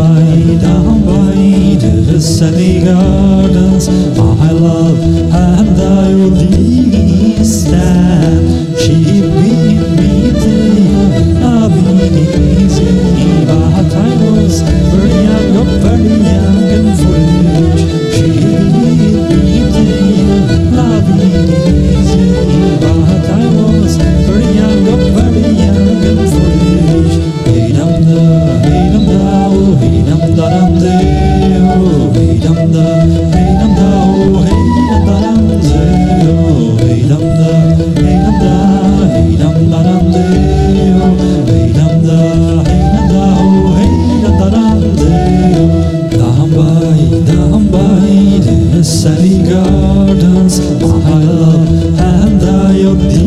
down by the sunny gardens I love and I will stand. She beat me there, I beat easy, but I was very young and foolish. She beat me there, I beat easy, but I was very young and foolish. Hey dum da, hey dum da, oh hey dum da dum da, oh hey dum da, hey dum da, oh hey dum da dum da, oh hey dum da, hey dum da, hey dum da dum da, oh hey dum da, hey dum da, oh hey dum da dum da. Down by the sunny gardens I love and I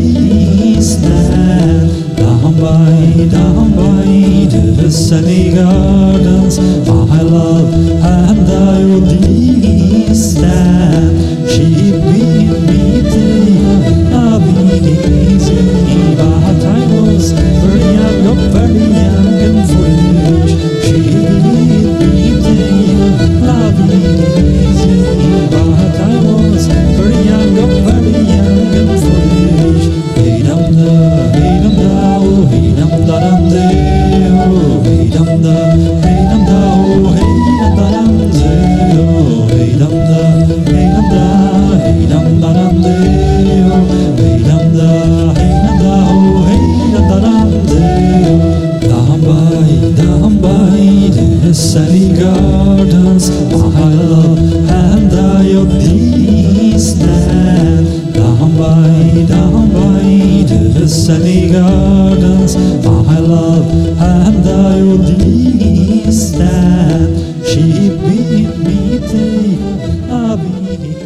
stand. Down by the sunny gardens I love and I will stand. She beat me there, I beat easy, but I was very young and foolish. She beat me there, I beat easy, but I was very young and foolish. Hey dum da, hey dum da, oh hey dum da dum da, oh hey dum da, hey dum da, oh hey dum da dum da, oh hey dum da, hey dum da, hey dum da dum da, oh hey dum da, hey dum da, oh hey dum da dum da. Down by the sunny gardens I love and I stand. Down by the sunny gardens I love and I will stand. She beat me there, I beat